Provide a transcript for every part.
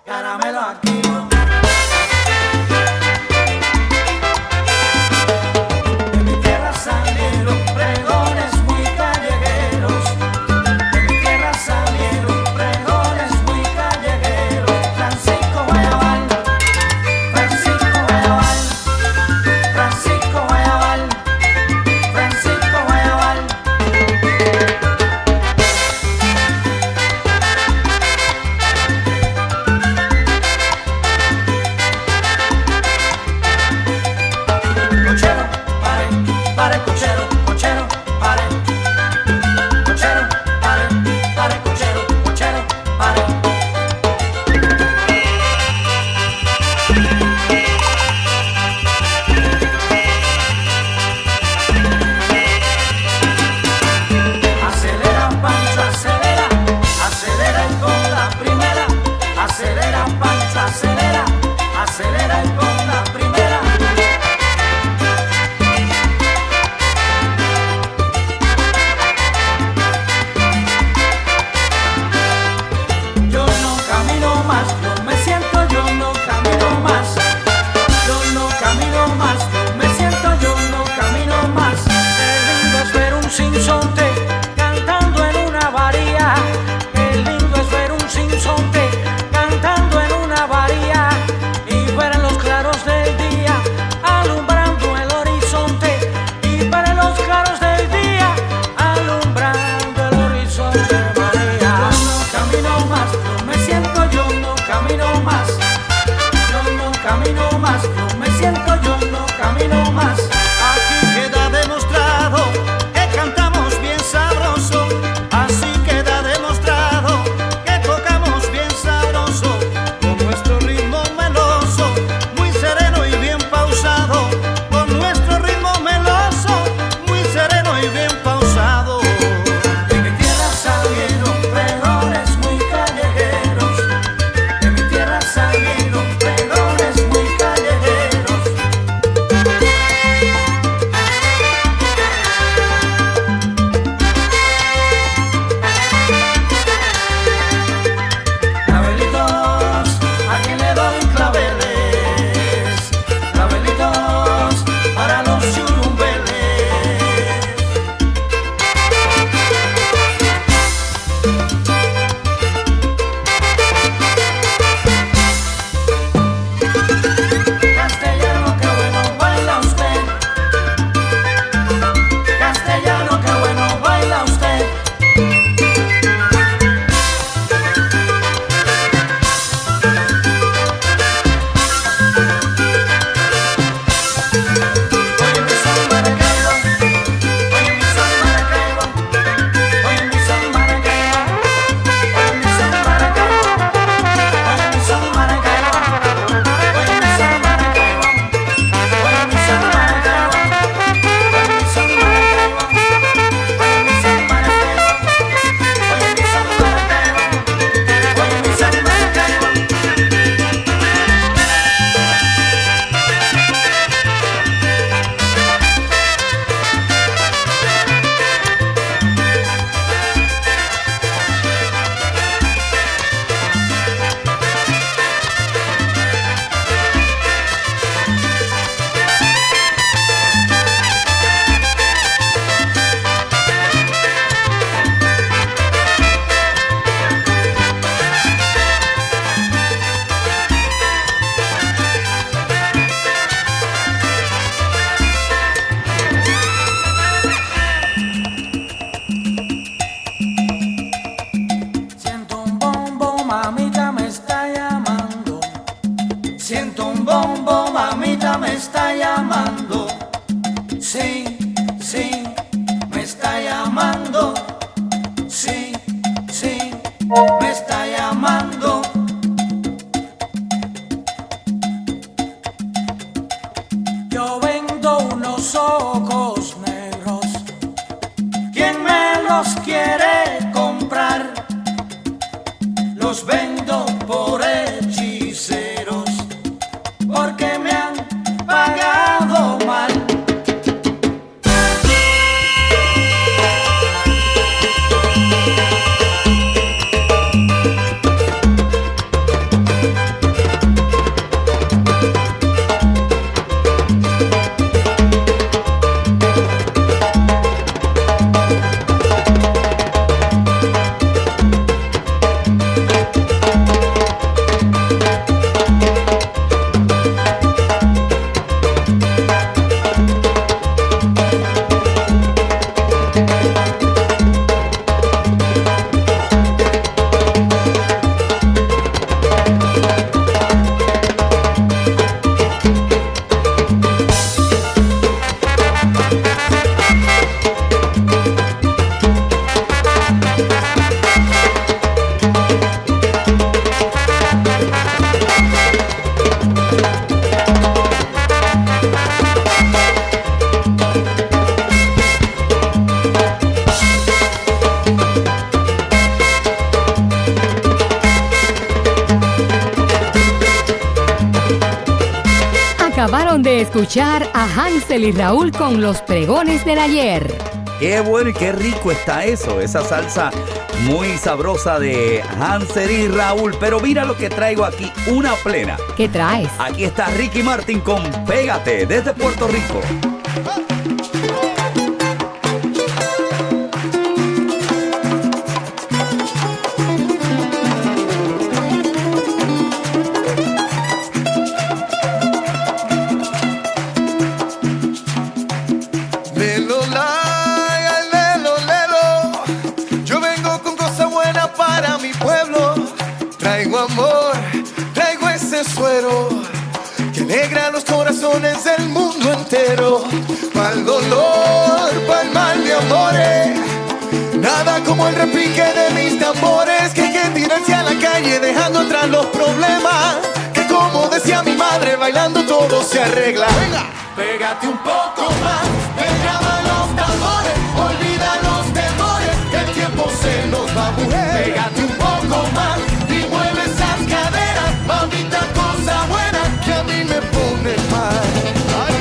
caramelo aquí. De mi tierra salieron pregones muy callejeros. De mi tierra salieron pregones muy callejeros. Francisco Guayabal, Francisco Guayabal, Francisco Guayabal, Francisco Guayabal. Cochero, pare, pare, cochero, cochero, pare. Cochero, pare, pare, cochero, cochero, pare. Acelera, Pancho, acelera, acelera y con la primera. Acelera, Pancho, acelera, acelera y con la primera. Yo no camino más, yo me siento, yo no camino más. Yo no camino más, yo me siento, yo no camino más. Qué lindo es ver un sinsonte cantando en una varía. Qué lindo es ver un sinsonte cantando en una varía. Y ver en los claros del día alumbrando el horizonte. Y ver en los claros del día alumbrando el horizonte, María. Yo no camino más, yo me siento, yo no camino más. Yo no camino más, yo me siento, yo no camino más. Aquí queda demostrado que cantamos bien sabroso. Así queda demostrado que tocamos bien sabroso. Con nuestro ritmo meloso, muy sereno y bien pausado. Con nuestro ritmo meloso, muy sereno y bien pausado. De mi tierra salieron pregones muy callejeros. De mi tierra salieron pregones muy callejeros. Clavelitos, ¿a quién le doy claveles? Clavelitos para los churumbeles. Castellano, qué bueno baila usted. Castellano, qué bueno baila usted. Oye mi son Maracaibo, oye mi son Maracaibo, oye mi son Maracaibo, oye mi son Maracaibo, oye mi son Maracaibo, oye mi son Maracaibo, oye mi son Maracaibo, oye mi son Maracaibo, oye mi son Maracaibo, oye mi son Maracaibo, oye mi son Maracaibo. Siento un bombo, mamita me está llamando. Siento un bombo, mamita me está llamando. Sí, sí, me está llamando. Sí, sí, me está llamando. Yo vendo unos ojos negros. ¿Quién me los quiere comprar? Los vendo por hechiceros, porque me han pagado mal. Acabaron de escuchar a Hansel y Raúl con los pregones del ayer. Qué bueno y qué rico está eso, esa salsa muy sabrosa de Hansel y Raúl. Pero mira lo que traigo aquí, una plena. ¿Qué traes? Aquí está Ricky Martin con Pégate desde Puerto Rico. Que alegra los corazones del mundo entero. Pa'l dolor, pa'l mal de amores, nada como el repique de mis tambores. Que hay que tirarse a la calle dejando atrás los problemas. Que como decía mi madre, bailando todo se arregla. Venga, pégate un poco más, que llaman los tambores. Olvida los temores, que el tiempo se nos va, mujer. Pégate un poco más y mueve esas caderas, mamita, cosa buena que a mí me pone mal. Ay,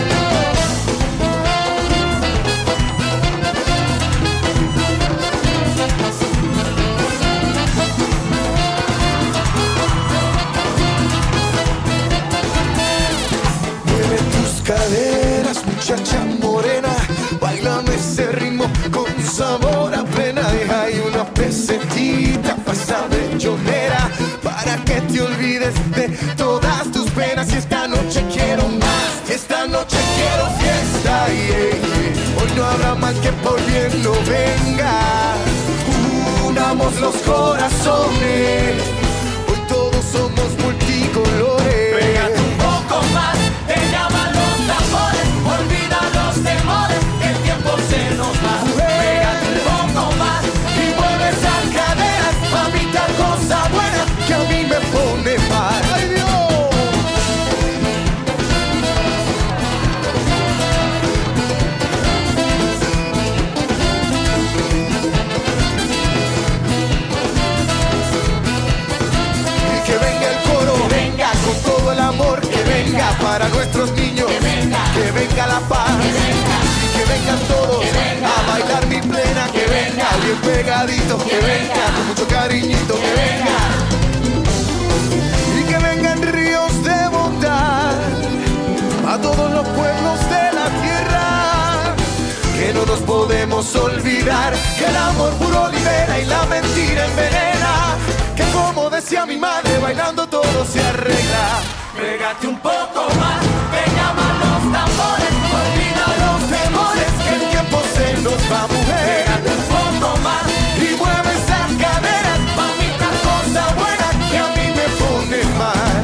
mueve tus caderas, muchacha morena, bailame ese ritmo con sabor a plena. Deja ahí una pesetita pa' esa bellonera, para que te olvides de todas tus penas. Y esta noche quiero más, esta noche quiero fiesta, yeah. Hoy no habrá mal que por bien no venga. Unamos los corazones, hoy todos somos multicolores. Pégate un poco más, te llaman los tambores. Olvida los temores, que el tiempo se nos va. Pégate un poco más y mueve esas caderas, mamita, cosa buena que a mí me pone mal. ¡Ay, Dios! Y que venga el coro, que venga con todo el amor, que venga para nuestros niños, que venga la paz, y que vengan todos a bailar mi plena, que venga bien pegadito, que venga con mucho cariñito, que venga. Y que vengan ríos de bondad a todos los pueblos de la tierra, que no nos podemos olvidar que el amor puro libera y la mentira envenena. Que como decía mi madre, bailando todo se arregla. Pégate un poco más, que llaman los tambores. Olvida los temores, que el tiempo se nos va, mujer. Pégate un poco más y mueve esas caderas, mamita, cosa buena que a mí me pone mal.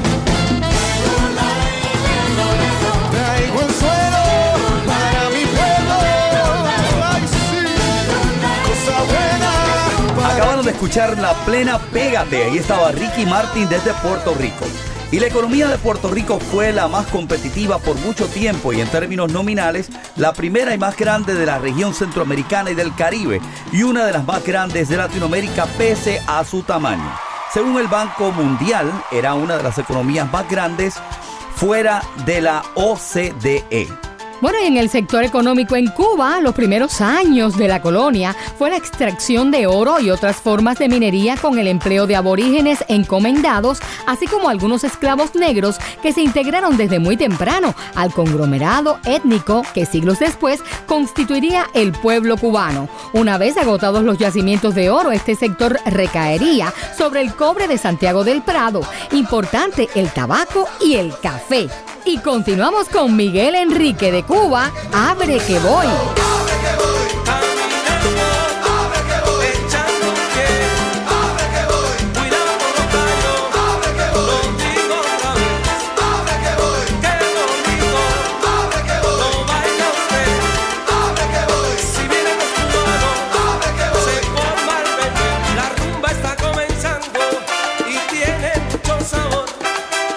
Traigo el suelo para mi pueblo. Ay, sí, cosa buena. Acabaron de escuchar la plena Pégate. Ahí estaba Ricky Martin desde Puerto Rico. Y la economía de Puerto Rico fue la más competitiva por mucho tiempo y en términos nominales la primera y más grande de la región centroamericana y del Caribe y una de las más grandes de Latinoamérica pese a su tamaño. Según el Banco Mundial, era una de las economías más grandes fuera de la OCDE. Bueno, y en el sector económico en Cuba, los primeros años de la colonia fue la extracción de oro y otras formas de minería con el empleo de aborígenes encomendados, así como algunos esclavos negros que se integraron desde muy temprano al conglomerado étnico que siglos después constituiría el pueblo cubano. Una vez agotados los yacimientos de oro, este sector recaería sobre el cobre de Santiago del Prado, importante el tabaco y el café. Y continuamos con Miguel Enrique de Cuba, Abre que voy. Abre que voy, caminando, abre que voy, echando un pie, abre que voy, cuidado con los tallos, abre que voy, contigo otra vez, abre que voy, qué bonito, abre que voy, no vaya usted, abre que voy, si vienen los cubanos, abre que voy, se forma el bebé, la rumba está comenzando y tiene mucho sabor,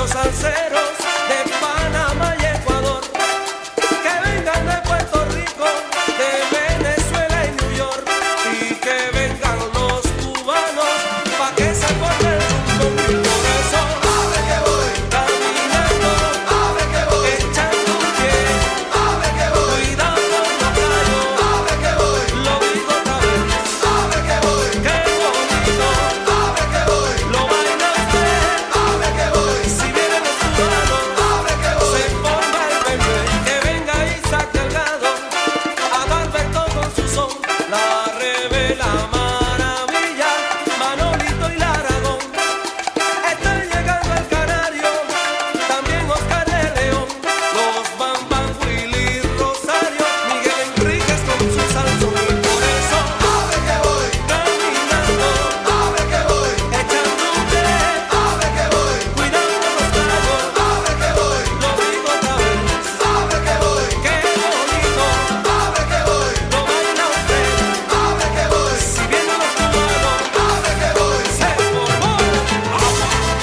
los salseros de Panamá y Ecuador, que vengan de Puerto Rico, de Venezuela y New York, y que vengan los cubanos pa' que se forme el mundo. Y por eso Abre que voy, caminando, abre que voy, echando un pie, abre que voy, cuidado con los gallos, abre que voy, lo digo otra vez, abre que voy, qué bonito abre que voy, lo baila usted. abre que voy, Si vienen los cubanos, abre que voy. se forma el bebé. Que venga Isaac Delgado, Adalberto con su son, la revela maravilla, Manolito y Laragón. Están llegando al Canario, también Oscar de León, los Bambam, Willy Rosario, Miguel Enríquez con su salsón. Y por eso Abre que voy, caminando, abre que voy, echando un pie, abre que voy, cuidado con los gallos, abre que voy, lo digo otra vez. abre que voy, Qué bonito abre que voy, lo baila usted. abre que voy, Si vienen los cubanos, abre que voy. se formó agua.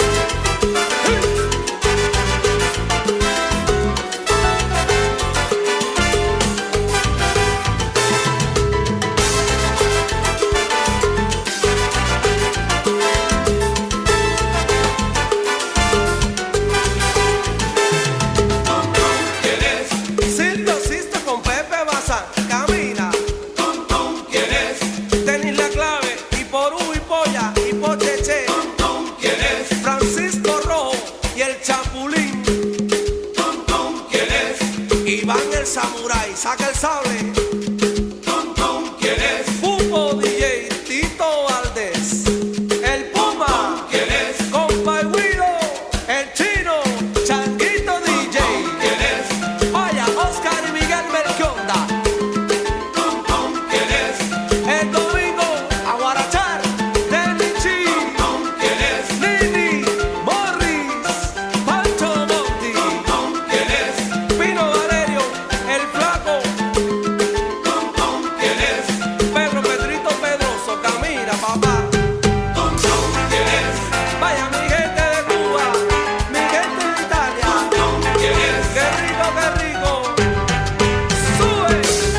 Sisto, sisto con Pepe Bazán, camina. ¿Quién es? Tenis la clave, y por U y polla, y por cheche. ¿Quién es? Francisco Rojo y el Chapulín. ¿Quién es? Iván el Samurai, saca el sable. ¿Quién es? Pupo DJ, Tito Valdés. El Puma. ¿Quién es? Compa y Guido, el Chino, Changuito DJ. ¿Quién es? Vaya, Oscar y Miguel Melchionda. ¿Quién es? El domingo, a guarachar, Denichi. ¿Quién es? Nini, Morris, Pancho Monti. ¿Quién es? Pino Valerio, el Flaco. ¿Quién es? Pedro Pedrito Pedroso, camina, papá. ¿Quién es? Vaya, mi gente de Cuba, mi gente de Italia. ¿Quién es? ¡Qué rico, qué rico! ¡Sube!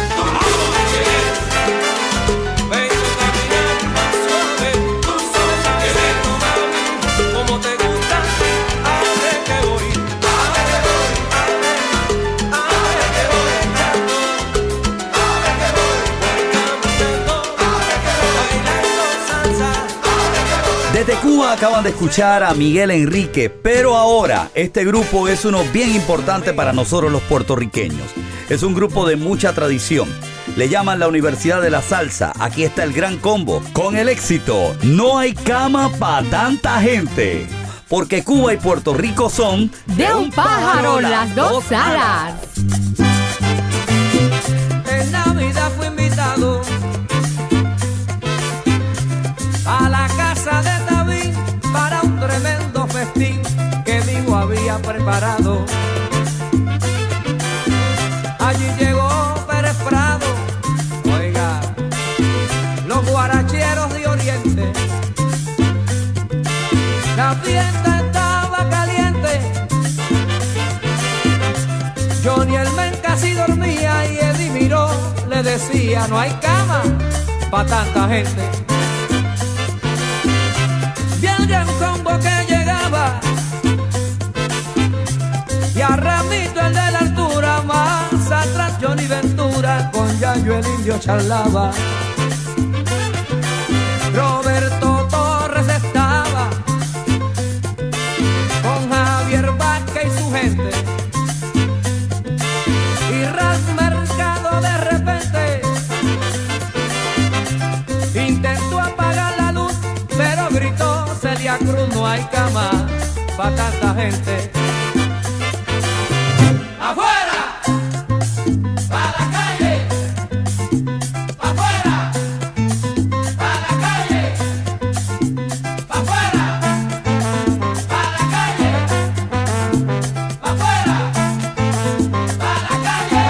Vengo caminando suave, suavecito, mami. Como te gusta, abre que voy. Abre que voy, abre que voy echando. Abre que voy, Voy caminando, bailando salsa. Desde Cuba acaban de escuchar a Miguel Enrique, pero ahora este grupo es uno bien importante para nosotros los puertorriqueños. Es un grupo de mucha tradición. Le llaman la Universidad de la Salsa. Aquí está el gran combo con el éxito No hay cama para tanta gente. Porque Cuba y Puerto Rico son De un pájaro las dos alas. En Navidad fui invitado a la casa de David para un tremendo festín que mi hijo había preparado. Allí llegó Pérez Prado, oiga, los guaracheros de Oriente. La fiesta estaba caliente, Johnny el men casi dormía y Eddie Miró le decía no hay cama pa' tanta gente. Vi al gran combo que llegaba y a Ramito el de la altura, más atrás Johnny Ventura con Yayo el indio charlaba. Roberto Torres estaba con Javier Vázquez y su gente. Y Ralph Mercado de repente intentó apagar la luz, pero gritó Celia Cruz, no hay cama pa' tanta gente. ¡Afuera! ¡Pa' la calle! ¡Afuera! ¡Pa' la calle! ¡Afuera! ¡Pa' la calle! ¡Afuera! ¡Pa' la calle!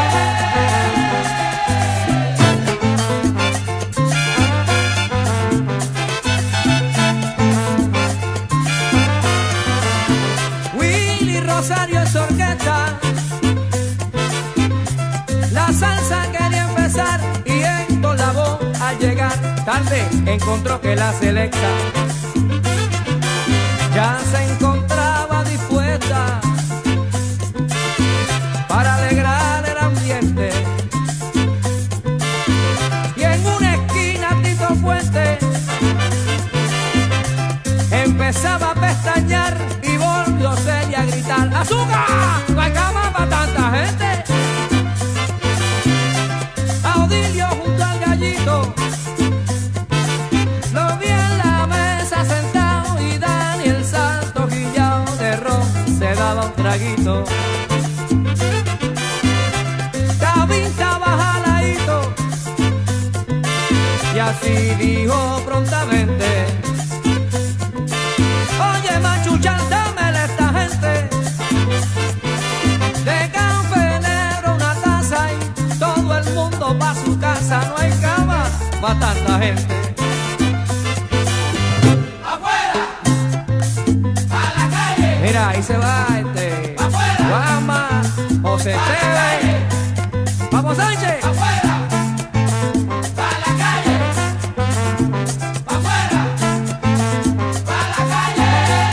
We Rosario es orquesta. La salsa quería empezar y Héctor Lavoe al llegar tarde encontró que la selecta ya se encontraba dispuesta para alegrar el ambiente. Y en una esquina Tito Puente empezaba a pestañear y volvió seria a gritar: ¡azúcar! No hay cama para tanta gente. A Odilio junto al gallito lo vi en la mesa sentado y Daniel Santos guillao de ron se daba un traguito. David estaba jaladito y así dijo prontamente: oye, machuchan, dámele a esta gente de café negro una taza y todo el mundo pa' su casa. No hay cama pa' tanta gente. ¡Afuera! ¡A la calle! Mira, ahí se va ¡afuera! Guama, José Esteban. ¡Vamos, Sánchez! ¡Afuera! ¡A la calle! ¡Afuera! ¡A la calle!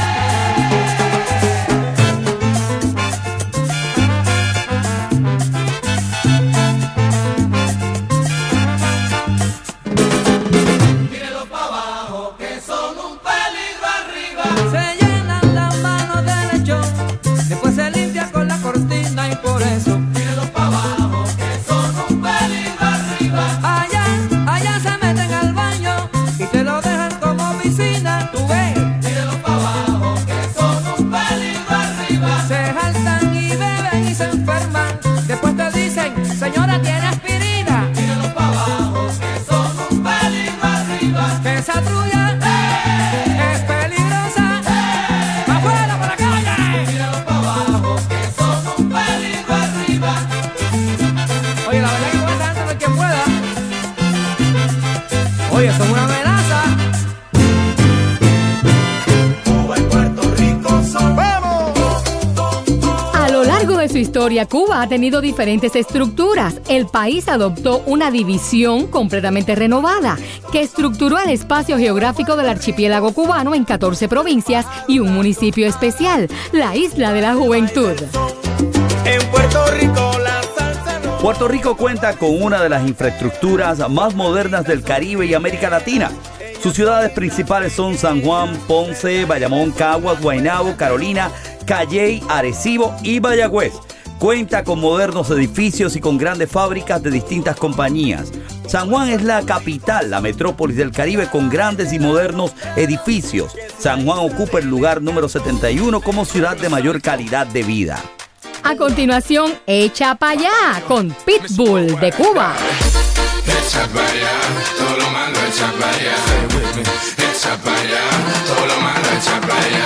Tírenlos pa' abajo, que son un peligro arriba. Se llenan las manos de lechón, después se limpia con la cortina y por eso tírenlos pa' abajo, que son un peligro arriba. Allá se meten al baño y te lo dejan como piscina. Tú ves, tírenlos pa' abajo, que son un peligro arriba. Se jaltan y beben y se enferman, después te dicen: señora, ¿tiene aspirina? Tírenlos pa' abajo, que son un peligro arriba. Que esa trulla es peligrosa. ¡Afuera, por la calle! Tírenlos pa' abajo, que son un peligro arriba. Oye, la verdad que con esta gente no hay quien pueda. Oye, son una amenaza. Cuba y Puerto Rico son. ¡Vamos! A lo largo de su historia, Cuba ha tenido diferentes estructuras. El país adoptó una división completamente renovada, que estructuró el espacio geográfico del archipiélago cubano en 14 provincias y un municipio especial, la Isla de la Juventud. En Puerto Rico la salsa no. Puerto Rico cuenta con una de las infraestructuras más modernas del Caribe y América Latina. Sus ciudades principales son San Juan, Ponce, Bayamón, Caguas, Guaynabo, Carolina, Calley, Arecibo y Mayagüez. Cuenta con modernos edificios y con grandes fábricas de distintas compañías. San Juan es la capital, la metrópolis del Caribe, con grandes y modernos edificios. San Juan ocupa el lugar número 71 como ciudad de mayor calidad de vida. A continuación, Echa pa' allá con Pitbull de Cuba. Echa pa' allá, todo lo malo echa pa' allá. Echa pa' allá, todo lo malo echa pa' allá.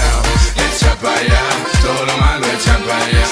Echa pa' allá, todo lo malo echa pa' allá.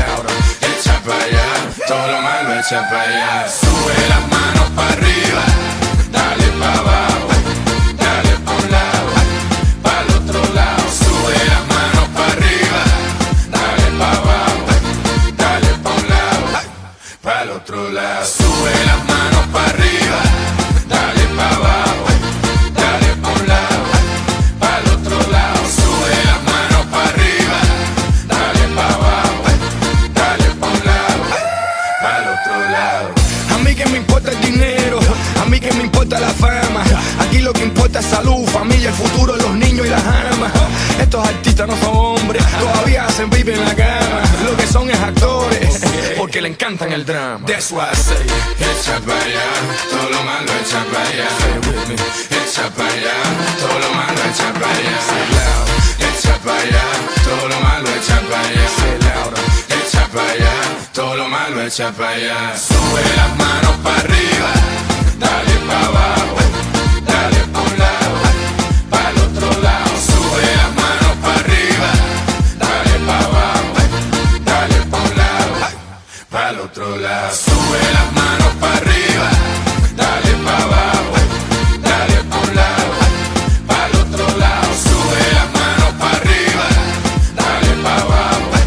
Echa pa' allá, todo lo malo echa pa' allá. Sube las manos pa' arriba, dale pa' abajo, dale pa' un lado, pa' el otro lado. Sube las manos pa' arriba, dale pa' abajo, dale pa' un lado, pa' el otro lado. Sube las manos pa' arriba, dale pa' abajo, dale pa' un lado, pa' el otro lado. Sube las manos pa' arriba, dale pa' abajo, dale pa' un lado, pa' el otro lado. A mí que me importa el dinero, a mí que me importa la fama. Aquí lo que importa es salud, familia, el futuro, los niños y las amas. Estos artistas no son hombres, todavía hacen vivir en la cama. Lo que son es actores, porque le encantan el drama. That's why I say, Echa pa' allá, todo lo malo echa pa' allá. Echa pa' allá, todo lo malo echa pa' allá. Echa pa' allá, todo lo malo echa pa' allá. Echa pa' allá, todo lo malo echa pa' allá. Sube las manos pa' arriba, dale pa' abajo, dale pa' un lado, pa' el otro lado. Sube las manos pa' arriba, dale pa' abajo, dale pa' un lado, pa' el otro lado. Sube las manos pa' arriba, dale pa' abajo, dale pa' un lado, pa' el otro lado. Sube las manos pa' arriba, dale pa' abajo,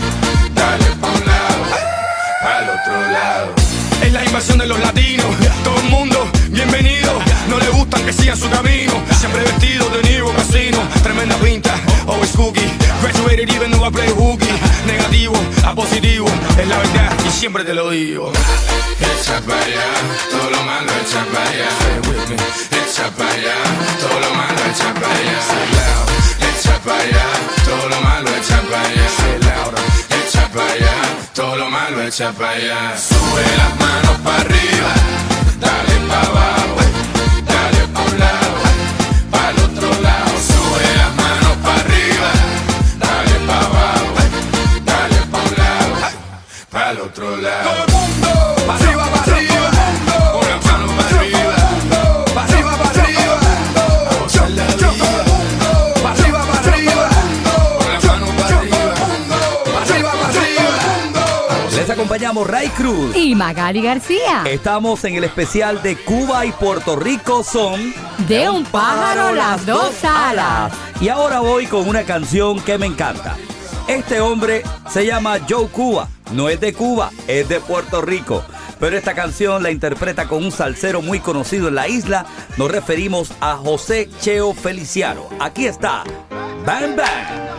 es cookie. Graduated even though I play hooky. Negativo a positivo, es la verdad y siempre te lo digo. Echa para allá, todo lo malo echa para allá. Echa para allá, todo lo malo echa para allá. Echa para allá, todo lo malo echa para allá. Echa para allá, todo lo malo echa para allá. Sube las manos para arriba, dale para abajo, dale pa' un lado, para el otro lado. Sube las manos para arriba, dale para abajo, dale pa' un lado, para el otro lado. Todo el mundo, para arriba, para arriba, con las manos para arriba, para arriba, para arriba, a gozar la vida. Para arriba, para arriba, con las manos para arriba, para arriba, para arriba. Les acompañamos Ray Cruz y Magali García. Estamos en el especial de Cuba y Puerto Rico son De un pájaro las dos alas. Y ahora voy con una canción que me encanta. Este hombre se llama Joe Cuba. No es de Cuba, es de Puerto Rico. Pero esta canción la interpreta con un salsero muy conocido en la isla. Nos referimos a José Cheo Feliciano. Aquí está, Bang Bang.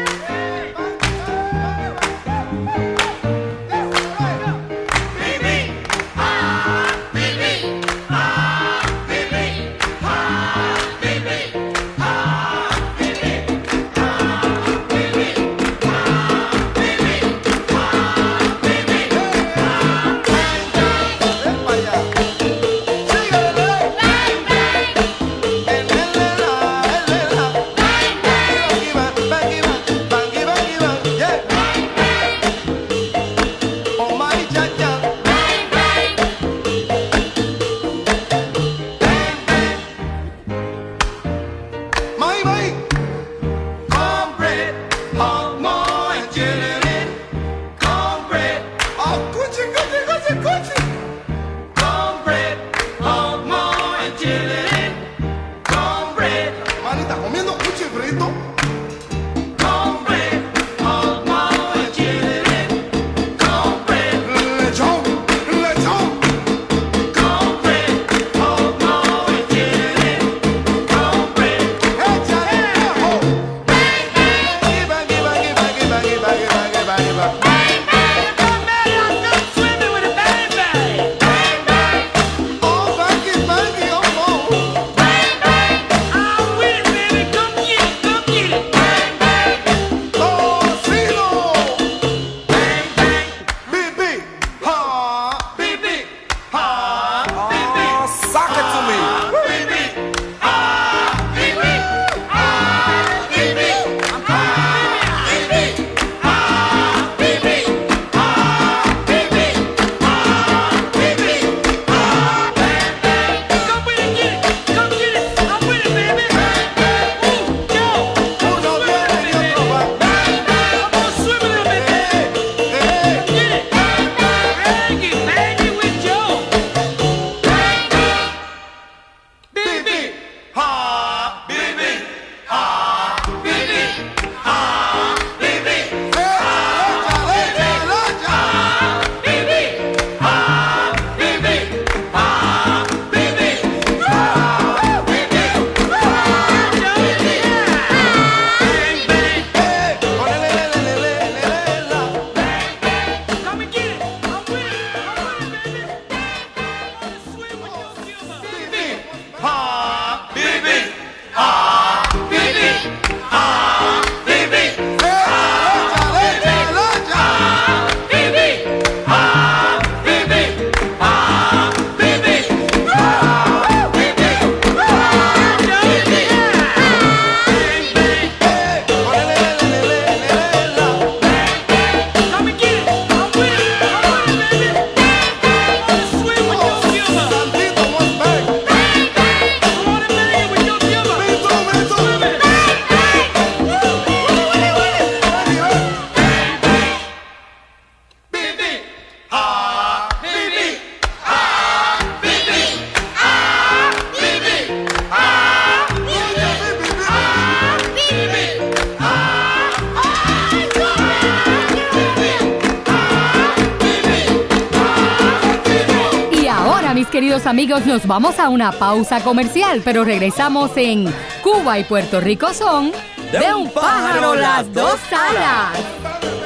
Queridos amigos, nos vamos a una pausa comercial, pero regresamos en Cuba y Puerto Rico son De un pájaro las dos alas.